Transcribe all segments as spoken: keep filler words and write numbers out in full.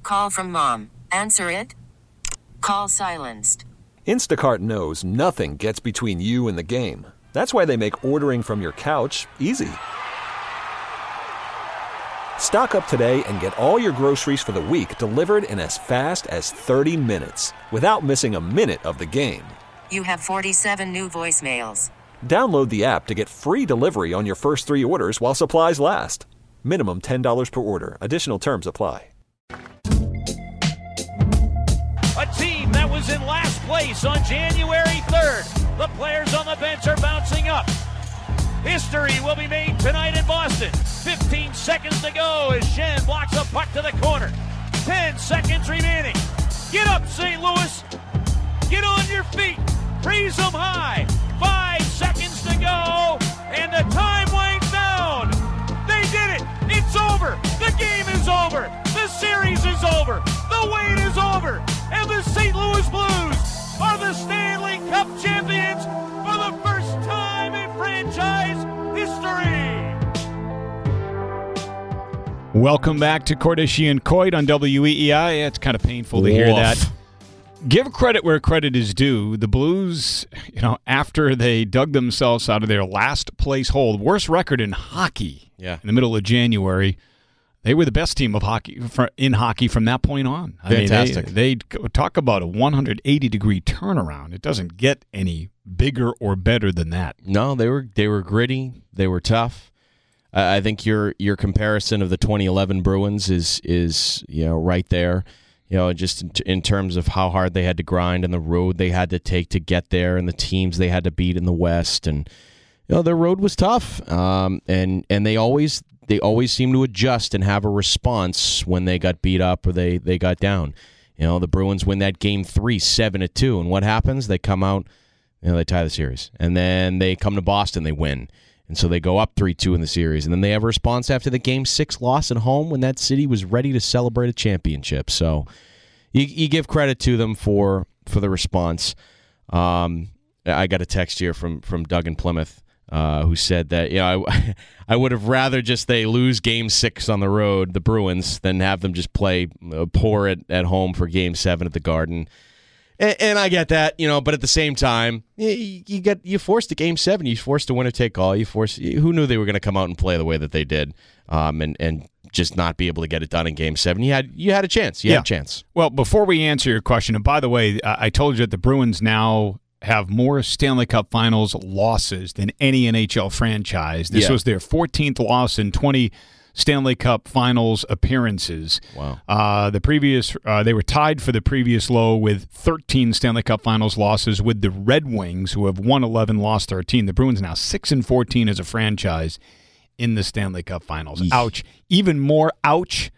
call from mom. Answer it. Call silenced. Instacart knows nothing gets between you and the game. That's why they make ordering from your couch easy. Stock up today and get all your groceries for the week delivered in as fast as thirty minutes without missing a minute of the game. You have forty-seven new voicemails. Download the app to get free delivery on your first three orders while supplies last. Minimum ten dollars per order. Additional terms apply. A team that was in last place on January third. The players on the bench are bouncing up. History will be made tonight in Boston. fifteen seconds to go as Shen blocks a puck to the corner. ten seconds remaining. Get up, Saint Louis. Get on your feet. Raise them high. Five seconds to go. And the time winds down. They did it. It's over. The game is over. The series is over. The wait is over. And the Saint Louis Blues are the Stanley Cup champions for the first time in franchise history. Welcome back to Cordischi and Coit on W E E I. It's kind of painful to hear Woof. that. Give credit where credit is due. The Blues, you know, after they dug themselves out of their last place hold, worst record in hockey Yeah. in the middle of January, they were the best team of hockey for, in hockey from that point on. I Fantastic. mean, they, they talk about a one hundred eighty degree turnaround. It doesn't get any bigger or better than that. No, they were they were gritty. They were tough. I I think your your comparison of the twenty eleven Bruins is is you know right there. You know, just in, in terms of how hard they had to grind and the road they had to take to get there, and the teams they had to beat in the West, and you know their road was tough. Um, and and they always they always seemed to adjust and have a response when they got beat up or they they got down. You know, the Bruins win that game three, seven to two, and what happens? They come out, you know, they tie the series, and then they come to Boston, they win. And so they go up three two in the series. And then they have a response after the game six loss at home when that city was ready to celebrate a championship. So you, you give credit to them for for the response. Um, I got a text here from, from Doug in Plymouth uh, who said that, you know, I, I would have rather just they lose game six on the road, the Bruins, than have them just play uh, poor at, at home for game seven at the Garden. And, and I get that, you know, but at the same time, you, you get you forced a game seven. You forced a winner take all. You forced. Who knew they were going to come out and play the way that they did, um, and and just not be able to get it done in game seven. You had you had a chance. You Yeah. had a chance. Well, before we answer your question, and by the way, I I told you that the Bruins now have more Stanley Cup Finals losses than any N H L franchise. This Yeah. was their fourteenth loss in twenty Stanley Cup Finals appearances. Wow. Uh, the previous, uh, they were tied for the previous low with thirteen Stanley Cup Finals losses with the Red Wings, who have won eleven, lost thirteen. The Bruins now six and fourteen as a franchise in the Stanley Cup Finals. Eesh. Ouch! Even more ouch.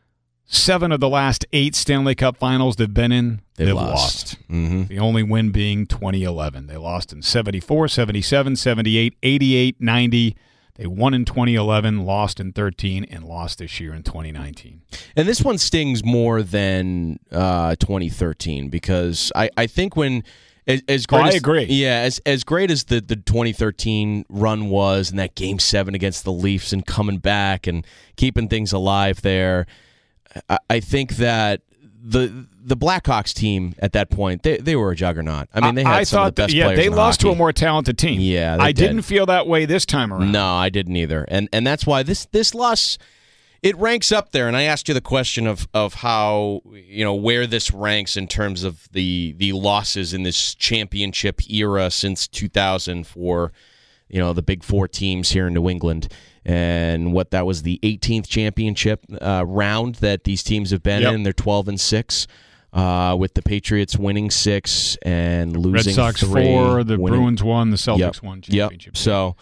Seven of the last eight Stanley Cup Finals they've been in, They've they've, lost. lost. Mm-hmm. The only win being twenty eleven. They lost in seventy-four, seventy-seven, seventy-eight, eighty-eight, ninety. They won in twenty eleven, lost in thirteen, and lost this year in twenty nineteen. And this one stings more than uh, twenty thirteen because I, I think when as, as great Oh, I as, agree. Yeah, as as great as the, the twenty thirteen run was and that game seven against the Leafs and coming back and keeping things alive there, I, I think that the the Blackhawks team at that point, they they were a juggernaut. I mean, they had I some thought of the best that, yeah, players they in lost to a hockey. more talented team. Yeah, they I did. didn't feel that way this time around. No, I didn't either. And and that's why this this loss, it ranks up there. And I asked you the question of of how, you know, where this ranks in terms of the the losses in this championship era since two thousand for, you know, the big four teams here in New England. And what that was the eighteenth championship uh, round that these teams have been Yep. in. They're twelve and six. Uh, with the Patriots winning six and losing Red Sox three, four, the winning- Bruins won, the Celtics Yep. won Yep. championship. So,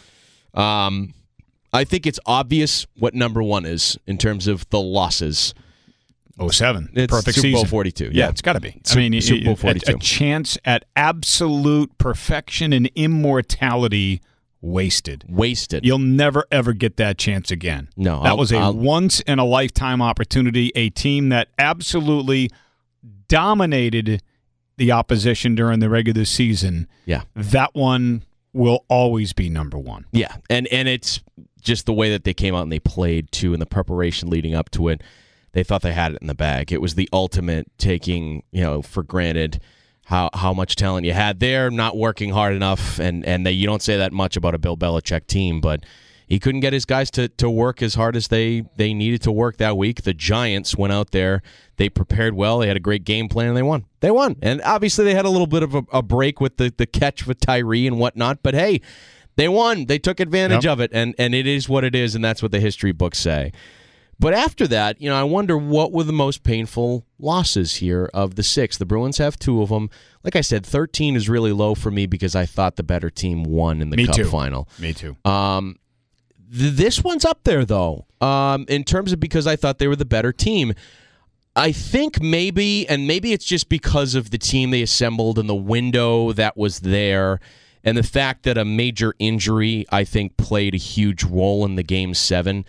um, I think it's obvious what number one is in terms of the losses. oh seven, It's perfect Super Bowl season. forty-two. Yeah, Yeah, it's got to be. I Super- mean, Super Bowl a- forty-two. A, chance at absolute perfection and immortality wasted. wasted. You'll never, ever get that chance again. No, That I'll- was a I'll- once-in-a-lifetime opportunity, a team that absolutely dominated the opposition during the regular season. Yeah, That one will always be number one. yeah, and and it's just the way that they came out and they played too, and the preparation leading up to it. they thought they had it in the bag. It was the ultimate taking, you know, for granted how how much talent you had there, not working hard enough, and and they, you don't say that much about a Bill Belichick team, but he couldn't get his guys to, to work as hard as they, they needed to work that week. The Giants went out there. They prepared well. They had a great game plan, and they won. They won. And obviously they had a little bit of a, a break with the, the catch with Tyree and whatnot, but hey, they won. They took advantage yep. of it, and, and it is what it is, and that's what the history books say. But after that, you know, I wonder what were the most painful losses here of the six. The Bruins have two of them. Like I said, thirteen is really low for me because I thought the better team won in the me Cup too. final. Me too. Um, th- this one's up there, though, um, in terms of because I thought they were the better team. I think maybe, and maybe it's just because of the team they assembled and the window that was there, and the fact that a major injury, I think, played a huge role in the Game seven.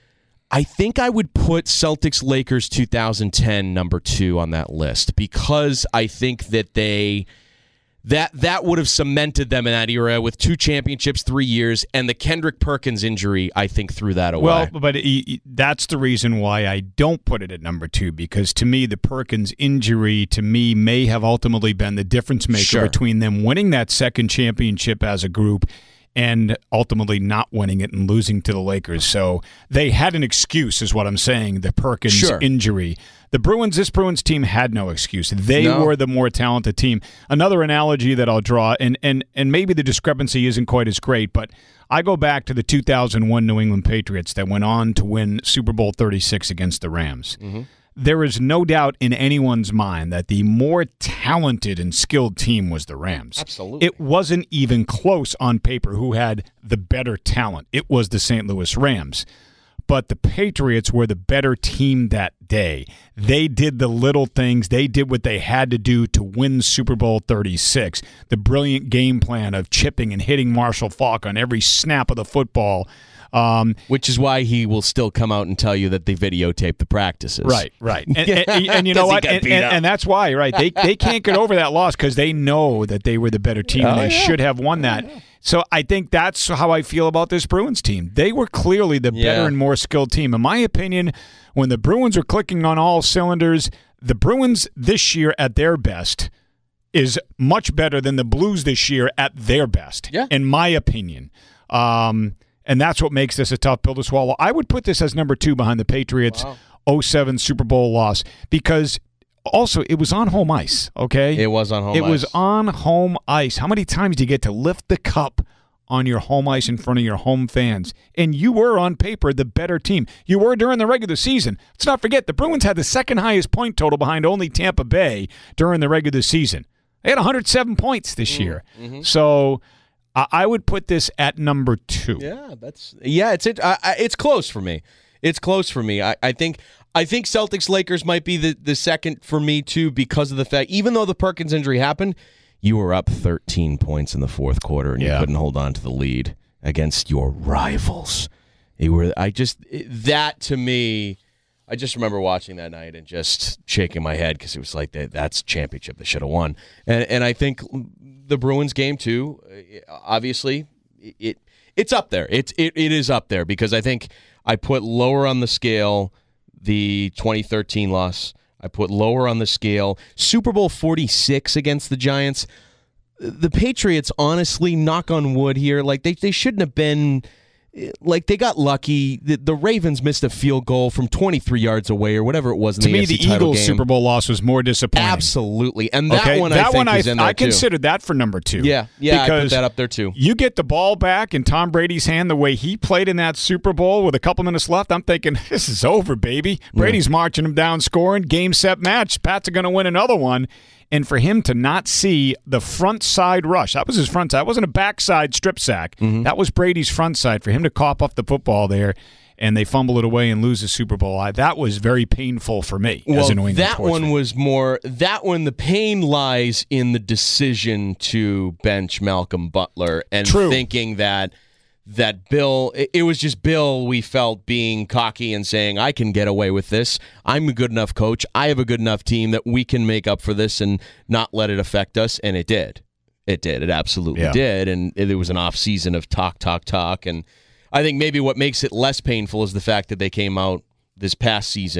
I think I would put Celtics-Lakers two thousand ten number two on that list because I think that they that that would have cemented them in that era with two championships, three years, and the Kendrick Perkins injury, I think, threw that away. Well, but it, that's the reason why I don't put it at number two, because to me, the Perkins injury, to me, may have ultimately been the difference maker Sure. between them winning that second championship as a group and ultimately not winning it and losing to the Lakers. So they had an excuse, is what I'm saying, the Perkins Sure. injury. The Bruins, this Bruins team had no excuse. They No. were the more talented team. Another analogy that I'll draw, and, and, and maybe the discrepancy isn't quite as great, but I go back to the two thousand one New England Patriots that went on to win Super Bowl thirty-six against the Rams. Mm-hmm. There is no doubt in anyone's mind that the more talented and skilled team was the Rams. Absolutely. It wasn't even close on paper who had the better talent. It was the Saint Louis Rams. But the Patriots were the better team that day. They did the little things. They did what they had to do to win Super Bowl thirty-six. The brilliant game plan of chipping and hitting Marshall Faulk on every snap of the football. Um, Which is why he will still come out and tell you that they videotape the practices. Right, right. And, and, and, and you know 'Cause he what? got And, beat and, up. and that's why, right? They they can't get over that loss because they know that they were the better team and Oh, they yeah. should have won that. So I think that's how I feel about this Bruins team. They were clearly the Yeah. better and more skilled team. In my opinion, when the Bruins are clicking on all cylinders, the Bruins this year at their best is much better than the Blues this year at their best, Yeah. in my opinion. Um, and that's what makes this a tough pill to swallow. I would put this as number two behind the Patriots' Wow. oh seven Super Bowl loss because also it was on home ice, okay? It was on home It ice. was on home ice. How many times do you get to lift the cup on your home ice in front of your home fans? And you were, on paper, the better team. You were during the regular season. Let's not forget, the Bruins had the second highest point total behind only Tampa Bay during the regular season. They had one hundred seven points this year. Mm-hmm. So I I would put this at number two. Yeah, that's yeah. It's it. I, I, it's close for me. It's close for me. I, I think I think Celtics Lakers might be the, the second for me too because of the fact even though the Perkins injury happened, you were up thirteen points in the fourth quarter and Yeah. you couldn't hold on to the lead against your rivals. You were. I just that to me. I just remember watching that night and just shaking my head because it was like that, that's championship they should have won. And and I think the Bruins game too. Obviously, it it's up there. It's it, it is up there because I think I put lower on the scale the twenty thirteen loss. I put lower on the scale Super Bowl forty-six against the Giants. The Patriots, honestly, knock on wood here, like they they shouldn't have been. Like they got lucky. The, the Ravens missed a field goal from twenty-three yards away or whatever it was in To the me, A F C the title Eagles' game. Super Bowl loss was more disappointing. Absolutely, and that Okay? one that I think one I, is in there I too. considered that for number two. Yeah, yeah, I put because that up there too. You get the ball back in Tom Brady's hand the way he played in that Super Bowl with a couple minutes left. I'm thinking, this is over, baby. Brady's marching him down, scoring, game, set, match. Pats are going to win another one. And for him to not see the front side rush, that was his front side. It wasn't a backside strip sack. Mm-hmm. That was Brady's front side. For him to cough up the football there and they fumble it away and lose the Super Bowl, I, that was very painful for me Well, as a New England that sports one fan. was more. That one, the pain lies in the decision to bench Malcolm Butler and True. thinking that that Bill. It, it was just Bill. We felt being cocky and saying, "I can get away with this. I'm a good enough coach. I have a good enough team that we can make up for this and not let it affect us." And it did. It did. It absolutely Yeah. did. And it, it was an off season of talk, talk, talk. And I think maybe what makes it less painful is the fact that they came out this past season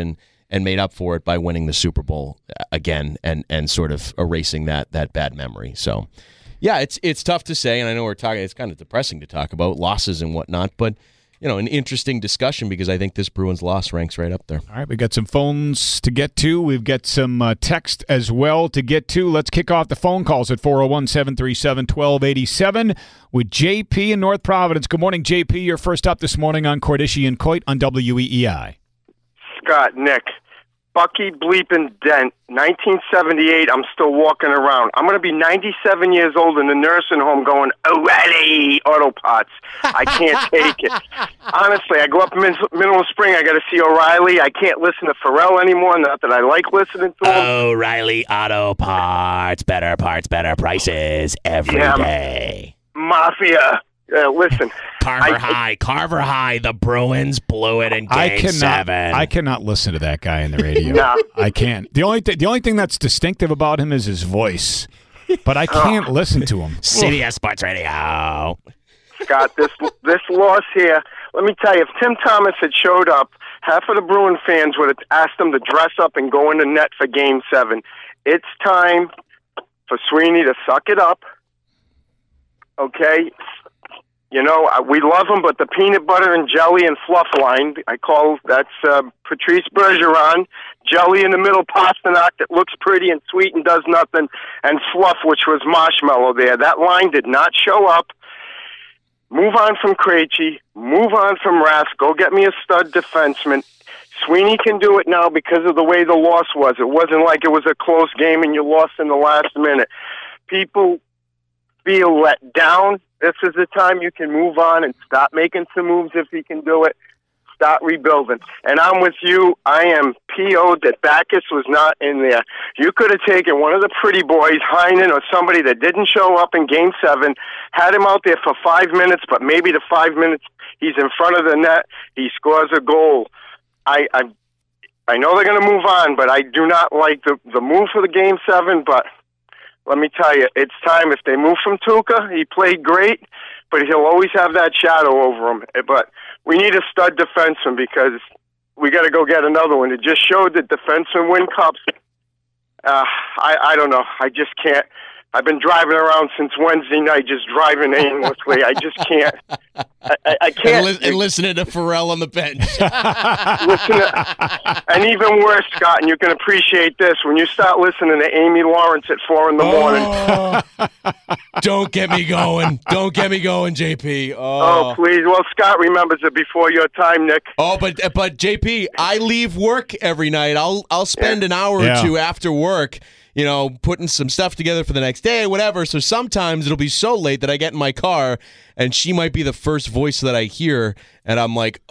and made up for it by winning the Super Bowl again and and sort of erasing that that bad memory. So, yeah, it's it's tough to say, and I know we're talking. It's kind of depressing to talk about losses and whatnot, but you know, an interesting discussion because I think this Bruins loss ranks right up there. All right, we got some phones to get to. We've got some uh, text as well to get to. Let's kick off the phone calls at four oh one, seven three seven, one two eight seven with J P in North Providence. Good morning, J P. You're first up this morning on Cordischi and Coit on W E E I. Scott, Nick, Bucky bleeping Dent, nineteen seventy-eight, I'm still walking around. I'm going to be ninety-seven years old in the nursing home going, O'Reilly Auto Parts. I can't take it. Honestly, I go up in middle of spring, I got to see O'Reilly. I can't listen to Pharrell anymore, not that I like listening to him. O'Reilly Auto Parts, better parts, better prices every Yeah, day. Mafia. Uh, listen. Carver I- High, Carver High, the Bruins blew it in Game I cannot, seven. I cannot listen to that guy in the radio. No. I can't. The only th- the only thing that's distinctive about him is his voice, but I can't listen to him. C B S Sports Radio. Scott, this this loss here, let me tell you, if Tim Thomas had showed up, half of the Bruin fans would have asked him to dress up and go in the net for Game seven. It's time for Sweeney to suck it up, okay? You know, we love him, but the peanut butter and jelly and fluff line, I call, that's uh, Patrice Bergeron, jelly in the middle, Pasternak that looks pretty and sweet and does nothing, and fluff, which was marshmallow there. That line did not show up. Move on from Krejci. Move on from Rask. Go get me a stud defenseman. Sweeney can do it now because of the way the loss was. It wasn't like it was a close game and you lost in the last minute. People feel let down. This is the time you can move on and stop making some moves if you can do it. Start rebuilding. And I'm with you. I am P O'd that Backus was not in there. You could have taken one of the pretty boys, Heinen, or somebody that didn't show up in Game seven, had him out there for five minutes, but maybe the five minutes he's in front of the net, he scores a goal. I I, I know they're going to move on, but I do not like the, the move for the Game seven, but let me tell you, it's time. If they move from Tuukka, he played great, but he'll always have that shadow over him. But we need a stud defenseman because we got to go get another one. It just showed that defensemen win cups. Uh, I, I don't know. I just can't. I've been driving around since Wednesday night, just driving aimlessly. I just can't. I, I, I can't. And, li- and listening to Pharrell on the bench. Listen to, and even worse, Scott, and you can appreciate this, when you start listening to Amy Lawrence at four in the morning. Oh, don't get me going. Don't get me going, J P. Oh, Oh, please. Well, Scott remembers it before your time, Nick. oh but but J P, I leave work every night. I'll I'll spend an hour Yeah. or two after work, you know, putting some stuff together for the next day, whatever. So sometimes it'll be so late that I get in my car and she might be the first voice that I hear, and I'm like,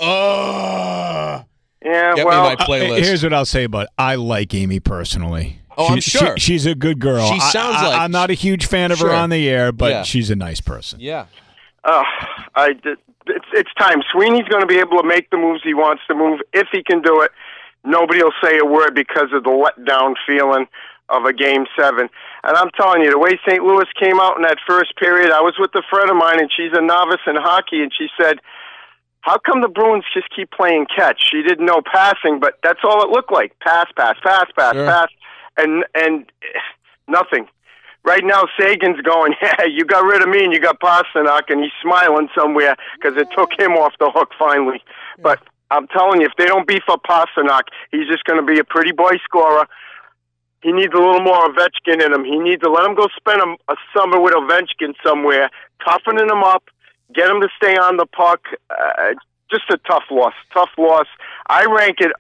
oh. Yeah, Get well, me my playlist. Uh, here's what I'll say about it. I like Amy personally. Oh, I'm She- sure. she- she's a good girl. She sounds I, I, like- I'm not a huge fan of Sure. her on the air, but Yeah. she's a nice person. Yeah. uh, I, it's, it's time. Sweeney's going to be able to make the moves he wants to move. If he can do it, nobody will say a word because of the letdown feeling of a Game seven. And I'm telling you, the way Saint Louis came out in that first period, I was with a friend of mine, and she's a novice in hockey, and she said, how come the Bruins just keep playing catch? She didn't know passing, but that's all it looked like. Pass, pass, pass, pass, Sure. pass, and and eh, nothing. Right now, Sagan's going, yeah, you got rid of me and you got Pasternak, and he's smiling somewhere because it took him off the hook finally. But I'm telling you, if they don't beef up Pasternak, he's just going to be a pretty boy scorer. He needs a little more Ovechkin in him. He needs to let him go spend a, a summer with Ovechkin somewhere, toughening him up, get him to stay on the puck. Uh, just a tough loss, tough loss. I rank it,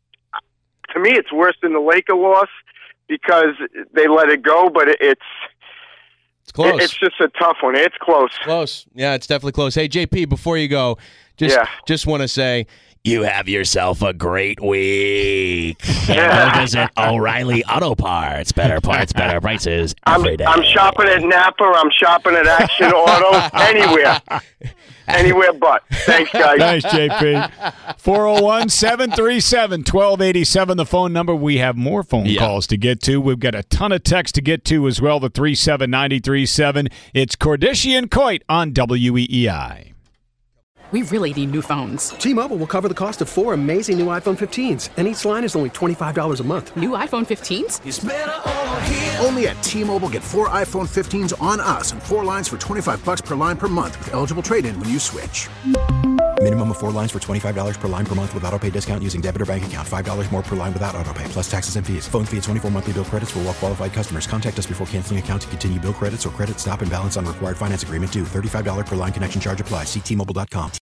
to me, it's worse than the Laker loss because they let it go, but it, it's It's close. it, it's just a tough one. It's close. Close. Yeah, it's definitely close. Hey, J P, before you go, just Yeah. just want to say, You have yourself a great week. Yeah. Go visit O'Reilly Auto Parts. Better parts, better prices I'm, every day. I'm shopping at Napa. I'm shopping at Action Auto. Anywhere. Anywhere but. Thanks, guys. Nice, J P. four oh one, seven three seven, one two eight seven, the phone number. We have more phone Yeah. calls to get to. We've got a ton of text to get to as well, the three seven nine three seven. It's Cordischi and Coit on W E E I. We really need new phones. T-Mobile will cover the cost of four amazing new iPhone fifteens, and each line is only twenty-five dollars a month. New iPhone fifteens? It's better over here. Only at T-Mobile, get four iPhone fifteens on us and four lines for twenty-five bucks per line per month with eligible trade-in when you switch. Minimum of four lines for twenty-five dollars per line per month with autopay discount using debit or bank account. five dollars more per line without autopay, plus taxes and fees. Phone fee at twenty-four monthly bill credits for well-qualified customers. Contact us before canceling account to continue bill credits or credit stop and balance on required finance agreement due. thirty-five dollars per line connection charge applies. See T Mobile dot com.